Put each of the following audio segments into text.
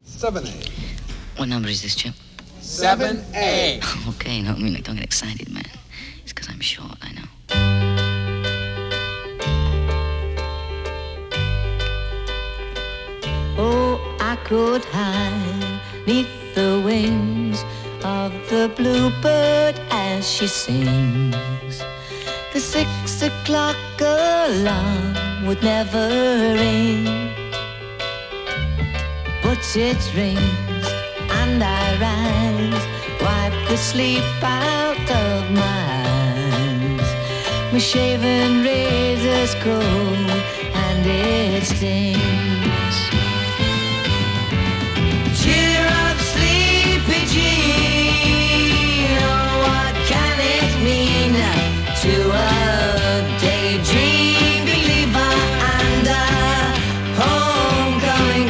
7A. What number is this, Chip? 7A. Okay, no, don't get excited, man. It's because I'm short, I know. Oh, I could hide neath the wings of the bluebird as she sings. The 6 o'clock alarm would never ring, but it rings and I rise, wipe the sleep out of my eyes. My shaven razor's cold and it stings. Cheer up, sleepy Jean. Oh, what can it mean to a daydream believer and a homecoming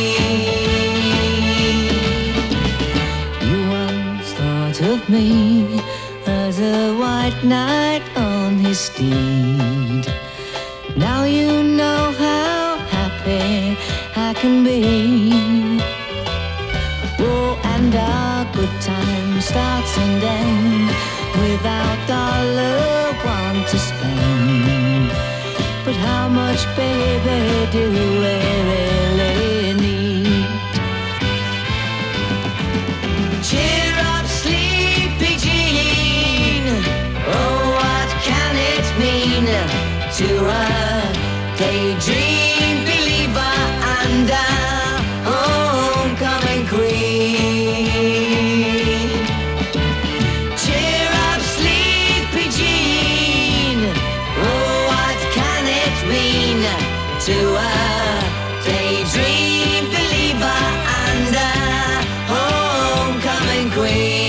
queen? You once thought of me as a white knight on his steed. Now you know how happy I can be. Oh, and our good time starts and ends without dollar one to spend. But how much, baby, do we really need? Cheer up, sleepy Jean. Oh, what can it mean to a daydream believer and a homecoming queen? Cheer up, sleepy Jean. Oh, what can it mean to a daydream believer and a homecoming queen?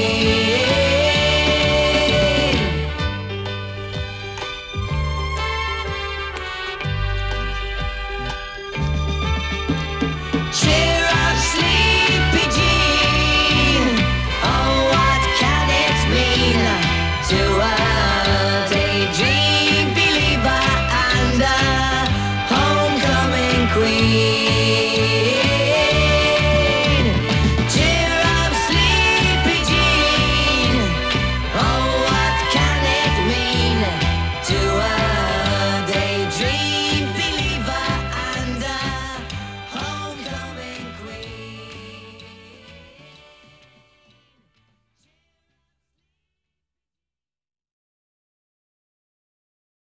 Cheer up, sleepy Jean. Oh, what can it mean to a daydream believer and a homecoming queen?